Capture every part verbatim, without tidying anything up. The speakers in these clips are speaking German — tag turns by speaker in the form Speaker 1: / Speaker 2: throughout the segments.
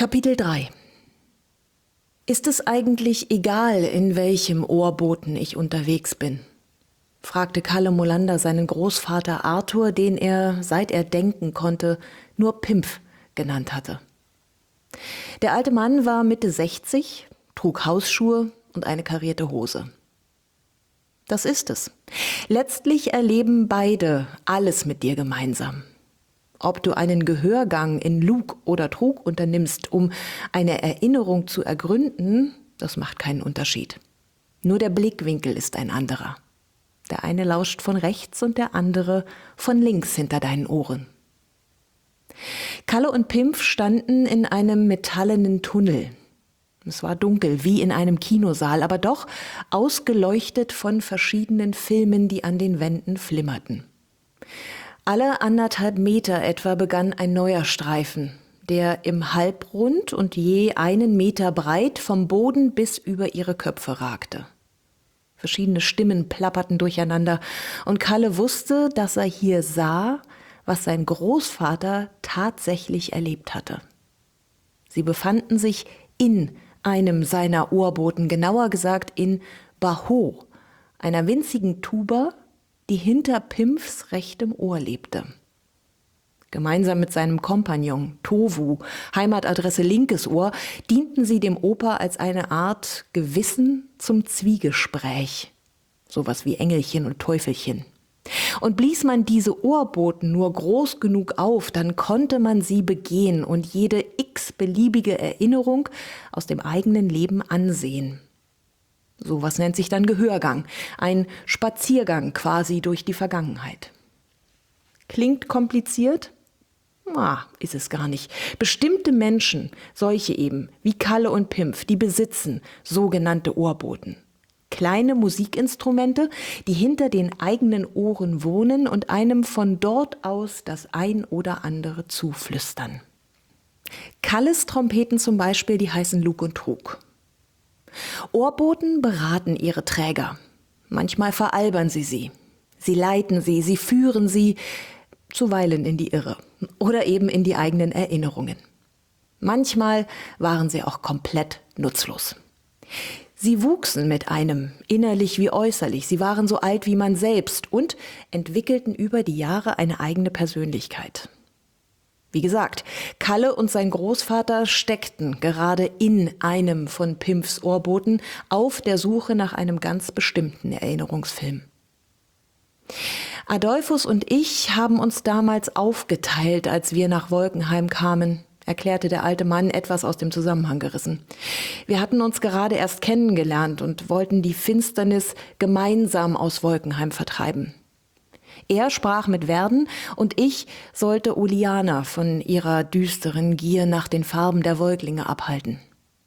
Speaker 1: Kapitel drei. Ist es eigentlich egal, in welchem Ohrboten ich unterwegs bin? Fragte Kalle Molander seinen Großvater Arthur, den er, seit er denken konnte, nur Pimpf genannt hatte. Der alte Mann war Mitte sechzig, trug Hausschuhe und eine karierte Hose. Das ist es. Letztlich erleben beide alles mit dir gemeinsam. Ob du einen Gehörgang in Lug oder Trug unternimmst, um eine Erinnerung zu ergründen, das macht keinen Unterschied. Nur der Blickwinkel ist ein anderer. Der eine lauscht von rechts und der andere von links hinter deinen Ohren. Kalle und Pimpf standen in einem metallenen Tunnel. Es war dunkel, wie in einem Kinosaal, aber doch ausgeleuchtet von verschiedenen Filmen, die an den Wänden flimmerten. Alle anderthalb Meter etwa begann ein neuer Streifen, der im Halbrund und je einen Meter breit vom Boden bis über ihre Köpfe ragte. Verschiedene Stimmen plapperten durcheinander und Kalle wusste, dass er hier sah, was sein Großvater tatsächlich erlebt hatte. Sie befanden sich in einem seiner Ohrboten, genauer gesagt in Baho, einer winzigen Tuba, die hinter Pimpfs rechtem Ohr lebte. Gemeinsam mit seinem Kompagnon Tovu, Heimatadresse linkes Ohr, dienten sie dem Opa als eine Art Gewissen zum Zwiegespräch. Sowas wie Engelchen und Teufelchen. Und blies man diese Ohrboten nur groß genug auf, dann konnte man sie begehen und jede x-beliebige Erinnerung aus dem eigenen Leben ansehen. Sowas nennt sich dann Gehörgang, ein Spaziergang quasi durch die Vergangenheit. Klingt kompliziert? Ah, ist es gar nicht. Bestimmte Menschen, solche eben, wie Kalle und Pimpf, die besitzen sogenannte Ohrboten. Kleine Musikinstrumente, die hinter den eigenen Ohren wohnen und einem von dort aus das ein oder andere zuflüstern. Kalles Trompeten zum Beispiel, die heißen Lug und Trug. Ohrboten beraten ihre Träger. Manchmal veralbern sie sie. Sie leiten sie, sie führen sie zuweilen in die Irre oder eben in die eigenen Erinnerungen. Manchmal waren sie auch komplett nutzlos. Sie wuchsen mit einem, innerlich wie äußerlich. Sie waren so alt wie man selbst und entwickelten über die Jahre eine eigene Persönlichkeit. Wie gesagt, Kalle und sein Großvater steckten gerade in einem von Pimpfs Ohrboten auf der Suche nach einem ganz bestimmten Erinnerungsfilm. Adolphus und ich haben uns damals aufgeteilt, als wir nach Wolkenheim kamen, erklärte der alte Mann etwas aus dem Zusammenhang gerissen. Wir hatten uns gerade erst kennengelernt und wollten die Finsternis gemeinsam aus Wolkenheim vertreiben. Er sprach mit Werden und ich sollte Uliana von ihrer düsteren Gier nach den Farben der Wolklinge abhalten.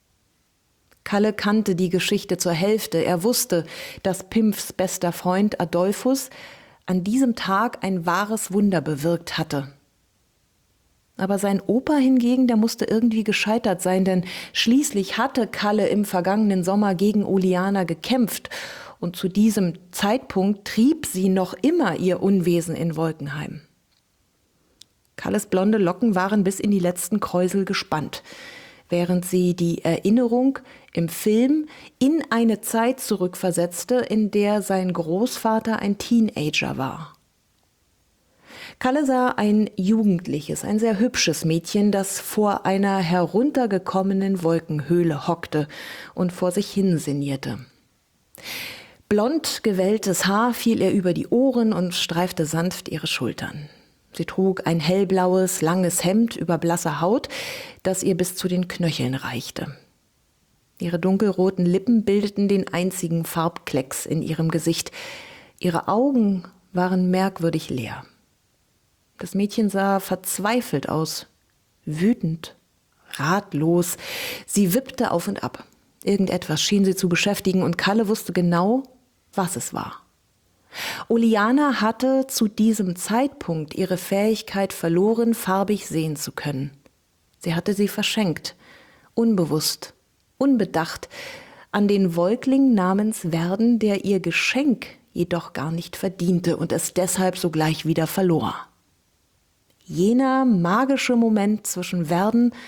Speaker 1: Kalle kannte die Geschichte zur Hälfte. Er wusste, dass Pimpfs bester Freund Adolphus an diesem Tag ein wahres Wunder bewirkt hatte. Aber sein Opa hingegen, der musste irgendwie gescheitert sein, denn schließlich hatte Kalle im vergangenen Sommer gegen Uliana gekämpft und zu diesem Zeitpunkt trieb sie noch immer ihr Unwesen in Wolkenheim. Kalles blonde Locken waren bis in die letzten Kräusel gespannt, während sie die Erinnerung im Film in eine Zeit zurückversetzte, in der sein Großvater ein Teenager war. Kalle sah ein jugendliches, ein sehr hübsches Mädchen, das vor einer heruntergekommenen Wolkenhöhle hockte und vor sich hin sinnierte. Blond gewelltes Haar fiel ihr über die Ohren und streifte sanft ihre Schultern. Sie trug ein hellblaues, langes Hemd über blasser Haut, das ihr bis zu den Knöcheln reichte. Ihre dunkelroten Lippen bildeten den einzigen Farbklecks in ihrem Gesicht. Ihre Augen waren merkwürdig leer. Das Mädchen sah verzweifelt aus, wütend, ratlos. Sie wippte auf und ab. Irgendetwas schien sie zu beschäftigen und Kalle wusste genau, was es war. Uliana hatte zu diesem Zeitpunkt ihre Fähigkeit verloren, farbig sehen zu können. Sie hatte sie verschenkt, unbewusst, unbedacht, an den Wolkling namens Werden, der ihr Geschenk jedoch gar nicht verdiente und es deshalb sogleich wieder verlor. Jener magische Moment zwischen Werden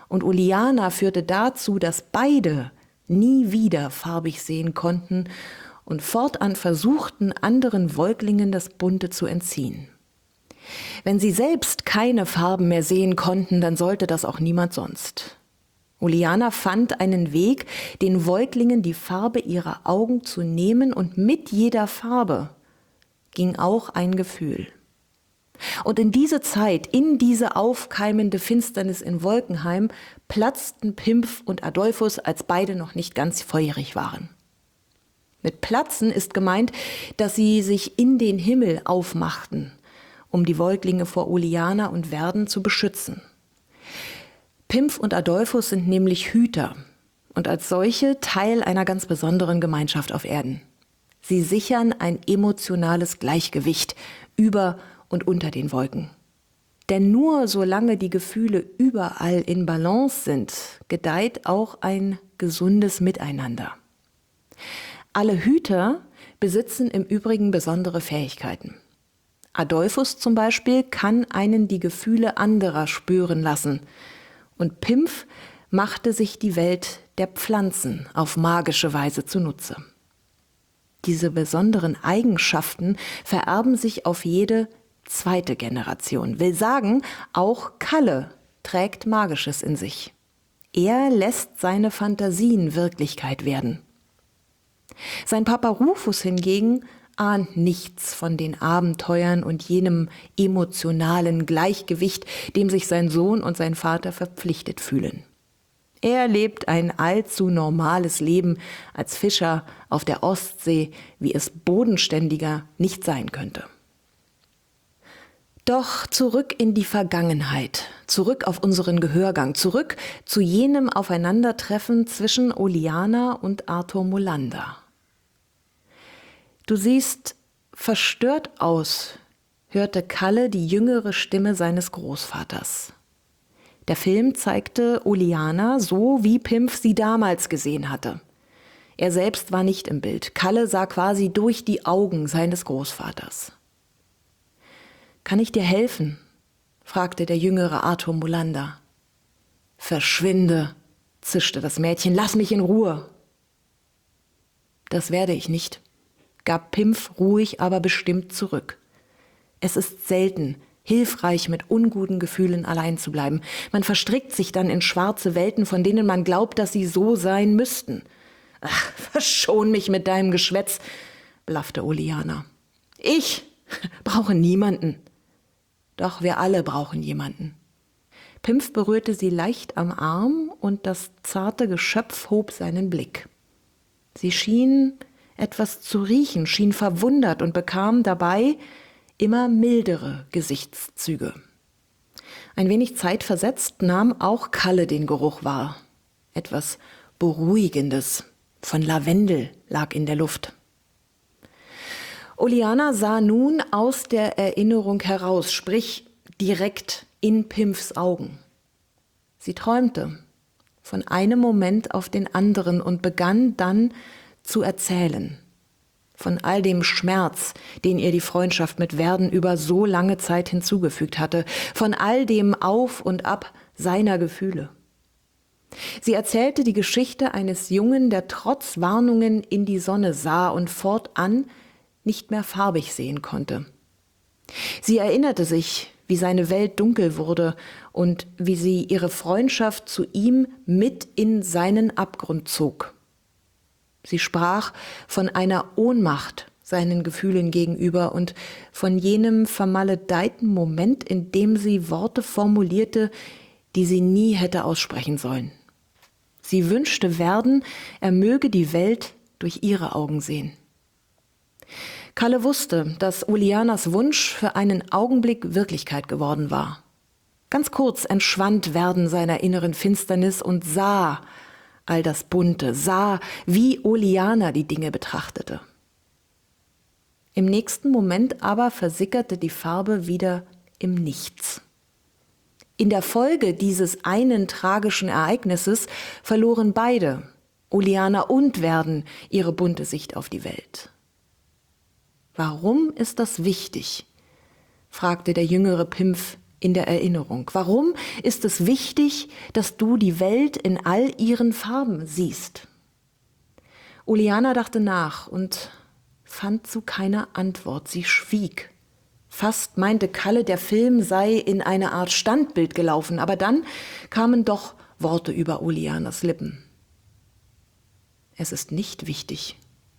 Speaker 1: Und Uliana führte dazu, dass beide nie wieder farbig sehen konnten und fortan versuchten, anderen Säuglingen das Bunte zu entziehen. Wenn sie selbst keine Farben mehr sehen konnten, dann sollte das auch niemand sonst. Uliana fand einen Weg, den Säuglingen die Farbe ihrer Augen zu nehmen, und mit jeder Farbe ging auch ein Gefühl. Und in diese Zeit, in diese aufkeimende Finsternis in Wolkenheim, platzten Pimpf und Adolphus, als beide noch nicht ganz feurig waren. Mit Platzen ist gemeint, dass sie sich in den Himmel aufmachten, um die Säuglinge vor Uliana und Werden zu beschützen. Pimpf und Adolphus sind nämlich Hüter und als solche Teil einer ganz besonderen Gemeinschaft auf Erden. Sie sichern ein emotionales Gleichgewicht über und unter den Wolken. Denn nur solange die Gefühle überall in Balance sind, gedeiht auch ein gesundes Miteinander. Alle Hüter besitzen im Übrigen besondere Fähigkeiten. Adolphus zum Beispiel kann einen die Gefühle anderer spüren lassen. Und Pimpf machte sich die Welt der Pflanzen auf magische Weise zunutze. Diese besonderen Eigenschaften vererben sich auf jede zweite Generation. Will sagen, auch Kalle trägt Magisches in sich. Er lässt seine Fantasien Wirklichkeit werden. Sein Papa Rufus hingegen ahnt nichts von den Abenteuern und jenem emotionalen Gleichgewicht, dem sich sein Sohn und sein Vater verpflichtet fühlen. Er lebt ein allzu normales Leben als Fischer auf der Ostsee, wie es bodenständiger nicht sein könnte. Doch zurück in die Vergangenheit, zurück auf unseren Gehörgang, zurück zu jenem Aufeinandertreffen zwischen Uliana und Arthur Molander. Du siehst verstört aus, hörte Kalle die jüngere Stimme seines Großvaters. Der Film zeigte Uliana so, wie Pimpf sie damals gesehen hatte. Er selbst war nicht im Bild. Kalle sah quasi durch die Augen seines Großvaters. »Kann ich dir helfen?« fragte der jüngere Arthur Molander. »Verschwinde«, zischte das Mädchen, »lass mich in Ruhe.« »Das werde ich nicht«, gab Pimpf ruhig, aber bestimmt zurück. Es ist selten hilfreich, mit unguten Gefühlen allein zu bleiben. Man verstrickt sich dann in schwarze Welten, von denen man glaubt, dass sie so sein müssten. »Ach, verschon mich mit deinem Geschwätz«, blaffte Uliana. »Ich brauche niemanden.« »Doch wir alle brauchen jemanden.« Pimpf berührte sie leicht am Arm und das zarte Geschöpf hob seinen Blick. Sie schien etwas zu riechen, schien verwundert und bekam dabei immer mildere Gesichtszüge. Ein wenig zeitversetzt nahm auch Kalle den Geruch wahr. Etwas Beruhigendes von Lavendel lag in der Luft. Uliana sah nun aus der Erinnerung heraus, sprich direkt in Pimpfs Augen. Sie träumte von einem Moment auf den anderen und begann dann zu erzählen. Von all dem Schmerz, den ihr die Freundschaft mit Werden über so lange Zeit hinzugefügt hatte, von all dem Auf und Ab seiner Gefühle. Sie erzählte die Geschichte eines Jungen, der trotz Warnungen in die Sonne sah und fortan nicht mehr farbig sehen konnte. Sie erinnerte sich, wie seine Welt dunkel wurde und wie sie ihre Freundschaft zu ihm mit in seinen Abgrund zog. Sie sprach von einer Ohnmacht seinen Gefühlen gegenüber und von jenem vermaledeiten Moment, in dem sie Worte formulierte, die sie nie hätte aussprechen sollen. Sie wünschte Werden, er möge die Welt durch ihre Augen sehen. Kalle wusste, dass Ulianas Wunsch für einen Augenblick Wirklichkeit geworden war. Ganz kurz entschwand Werden seiner inneren Finsternis und sah all das Bunte, sah, wie Uliana die Dinge betrachtete. Im nächsten Moment aber versickerte die Farbe wieder im Nichts. In der Folge dieses einen tragischen Ereignisses verloren beide, Uliana und Werden, ihre bunte Sicht auf die Welt. »Warum ist das wichtig?« fragte der jüngere Pimpf in der Erinnerung? Warum ist es wichtig, dass du die Welt in all ihren Farben siehst? Uliana dachte nach und fand zu keiner Antwort. Sie schwieg. Fast meinte Kalle, der Film sei in eine Art Standbild gelaufen, aber dann kamen doch Worte über Ulianas Lippen. Es ist nicht wichtig.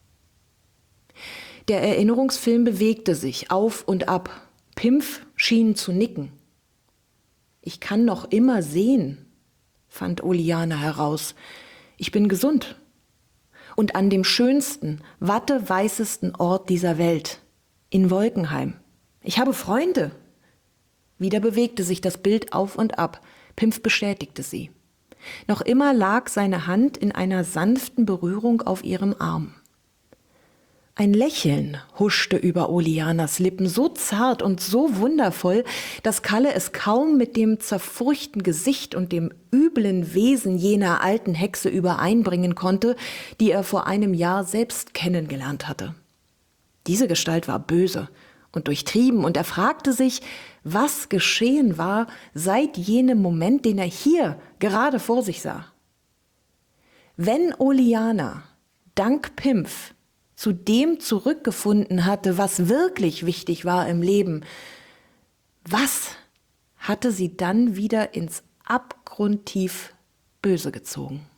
Speaker 1: Der Erinnerungsfilm bewegte sich auf und ab. Pimpf schien zu nicken. Ich kann noch immer sehen, fand Uliana heraus. Ich bin gesund. Und an dem schönsten, watteweißesten Ort dieser Welt, in Wolkenheim. Ich habe Freunde. Wieder bewegte sich das Bild auf und ab. Pimpf bestätigte sie. Noch immer lag seine Hand in einer sanften Berührung auf ihrem Arm. Ein Lächeln huschte über Ulianas Lippen, so zart und so wundervoll, dass Kalle es kaum mit dem zerfurchten Gesicht und dem üblen Wesen jener alten Hexe übereinbringen konnte, die er vor einem Jahr selbst kennengelernt hatte. Diese Gestalt war böse und durchtrieben, und er fragte sich, was geschehen war seit jenem Moment, den er hier gerade vor sich sah. Wenn Uliana, dank Pimpf, zu dem zurückgefunden hatte, was wirklich wichtig war im Leben, was hatte sie dann wieder ins abgrundtief Böse gezogen?